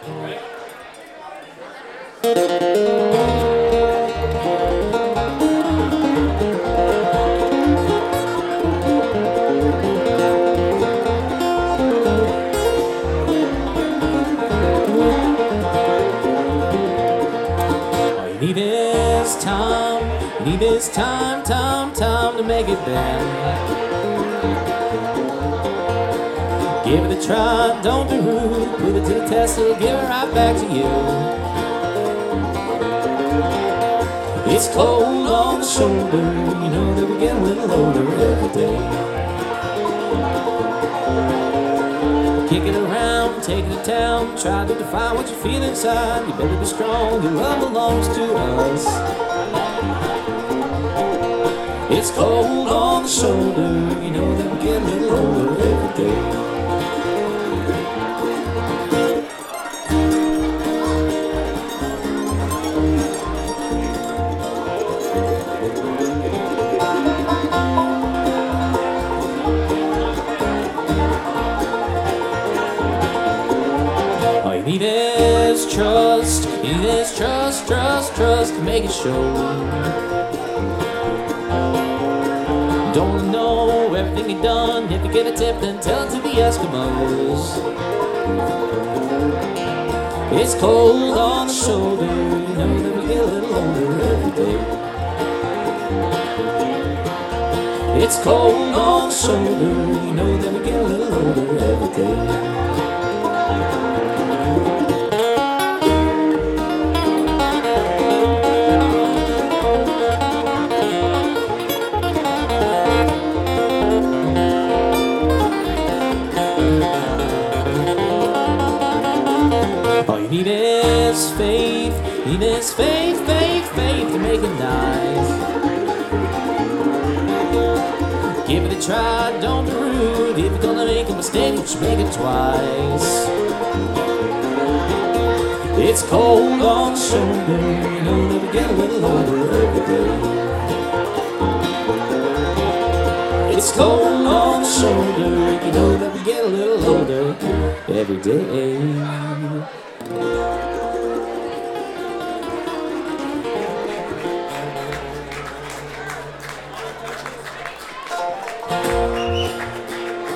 Need this time, need this time to make it bend. Give it a try, don't be rude. Put it to the test, it'll give it right back to you. It's cold on the shoulder, you know that we get a little older every day. Kick it around, take it to town, try to define what you feel inside. You better be strong, your love belongs to us. It's cold on the shoulder, you know that we get a little older every day. All you need is trust, you need is trust to make it show. Don't know everything you've done. If you give a tip, then tell it to the Eskimos. It's cold on the shoulder, you know that we get a little older every day. It's cold on the shoulder, you know that we get a little older every day. All you need is faith, you need is faith to make it nice. Give it a try, don't be rude. If you're gonna make a mistake, you should make it twice. It's cold on the shoulder, you know that we get a little older every day. It's cold on the shoulder, you know that we get a little older every day.